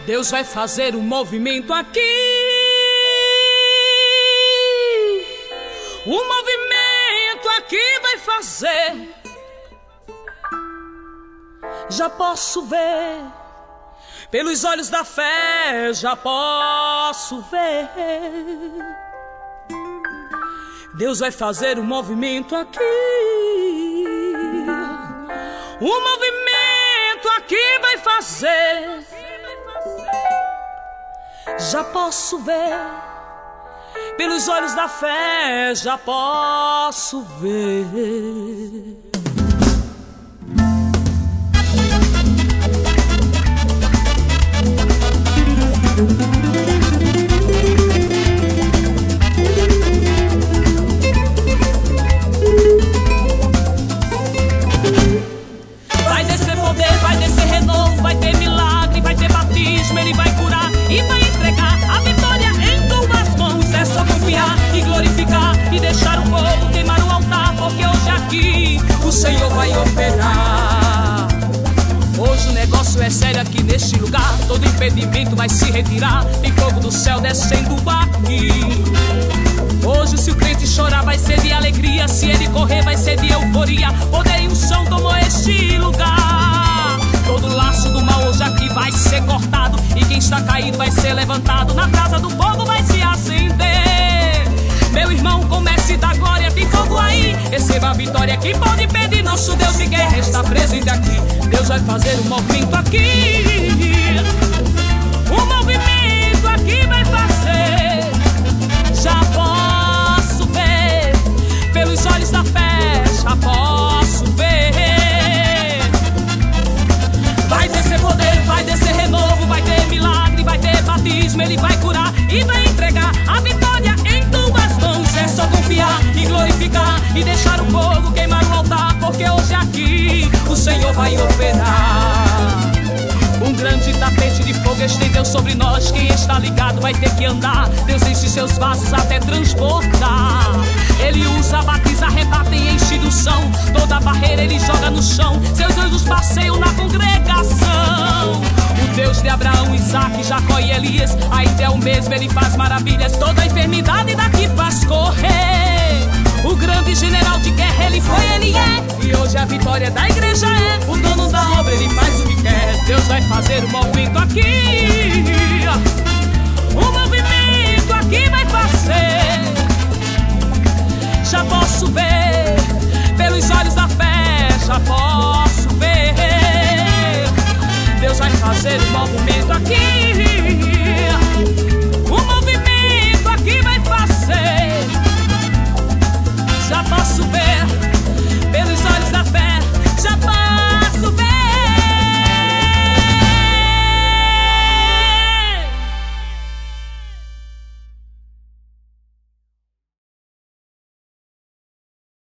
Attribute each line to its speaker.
Speaker 1: Deus vai fazer um movimento aqui. O movimento aqui vai fazer. Já posso ver, pelos olhos da fé, já posso ver. Deus vai fazer um movimento aqui. O movimento aqui vai fazer. Já posso ver, pelos olhos da fé, já posso ver.
Speaker 2: Vai descer poder, vai descer renovo, vai ter milagre, vai ter batismo, ele vai curar e vai entregar a vitória em tuas mãos. É só confiar e glorificar e deixar o fogo queimar o altar, porque hoje aqui o Senhor vai operar. Hoje o negócio é sério aqui neste lugar. Todo impedimento vai se retirar. Tem fogo do céu descendo aqui. Hoje se o crente chorar vai ser de alegria. Se ele correr vai ser de euforia. Poder e unção tomou este lugar. Todo laço do mal hoje aqui vai ser cortado. E quem está caído vai ser levantado. Na casa do fogo vai se acender. Meu irmão, comece da glória, tem fogo aí. Receba a vitória que pode pedir. Nosso Deus de guerra está presente aqui. Deus vai fazer um movimento aqui. O movimento aqui vai fazer. Já posso ver, pelos olhos da fé, já posso ver. Vai descer poder, vai descer renovo, vai ter milagre, vai ter batismo, ele vai curar e vai entregar a vitória em tuas mãos. É só confiar e glorificar e deixar o fogo queimar o altar, porque hoje aqui o Senhor vai operar. Um grande tapete de fogo estendeu sobre nós. Quem está ligado vai ter que andar. Deus enche seus vasos até transbordar. Ele usa, batiza, arrebata e enche do são. Toda barreira ele joga no chão. Seus anjos passeiam na congregação. O Deus de Abraão, Isaac, Jacó e Elias ainda é o mesmo, ele faz maravilhas. Toda a enfermidade daqui faz correr. O grande general de guerra, ele foi, ele é. E hoje a vitória da igreja é. O dono da obra, ele faz o que quer. Deus vai fazer um movimento aqui. O movimento aqui vai fazer. Já posso ver, pelos olhos da fé, já posso ver. Deus vai fazer um movimento aqui.